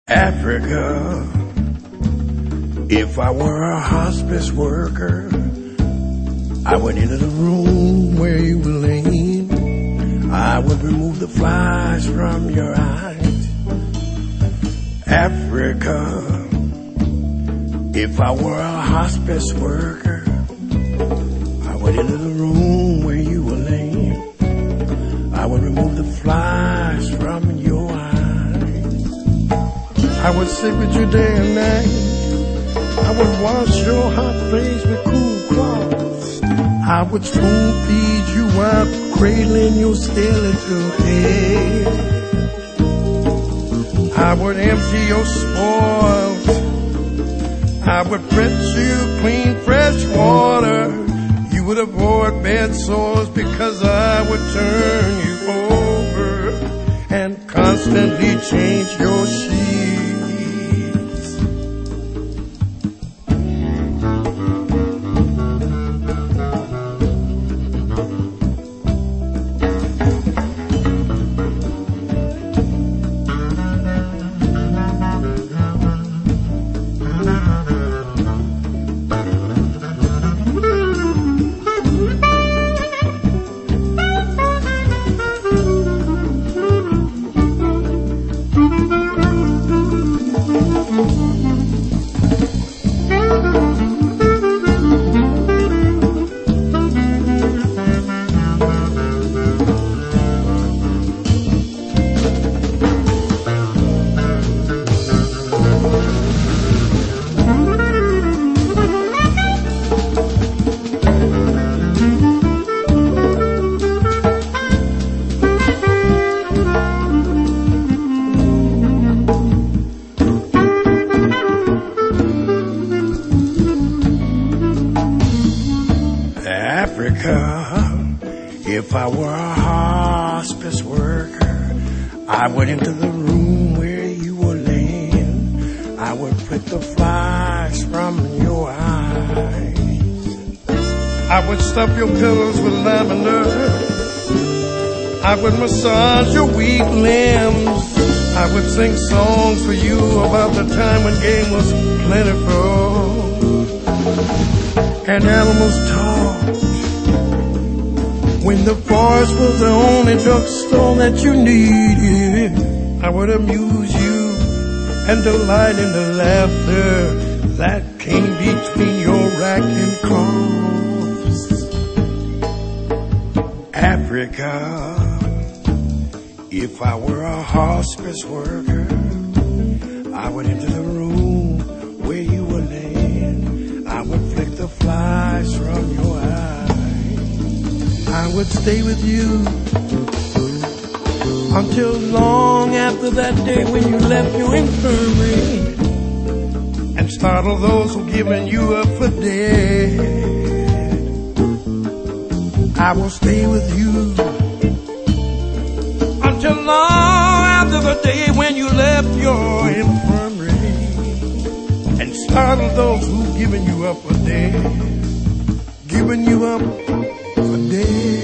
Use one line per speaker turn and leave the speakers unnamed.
Africa, if I were a hospice worker, I would enter the room where you were laying. I would remove the flies from your eyes. Africa, if I were a hospice worker, I would enter the room where you were laying. I would remove the flies from your eyes. I would sit with you day and night. I would wash your hot face with cool cloths. I would spoon feed you while cradling your skeletal head. I would empty your spoils. I would fetch you clean fresh water. You would avoid bed sores because I would turn you over and constantly change your sheets. Africa, if I were a hospice worker, I would enter the room where you were laying. I would flick the flies from your eyes. I would stuff your pillows with lavender. I would massage your weak limbs. I would sing songs for you about the time when game was plentiful and animals talked. When the forest was the only drugstore that you needed, I would amuse you and delight in the laughter that came between your racking coughs. Africa, if I were a hospice worker, I would enter the room where you were laying. I would flick the flies from your eyes. I would stay with you until long after that day when you left your infirmary and startle those who given you up for dead. I will stay with you until long after the day when you left your infirmary and startle those who given you up for dead. Giving you up for dead.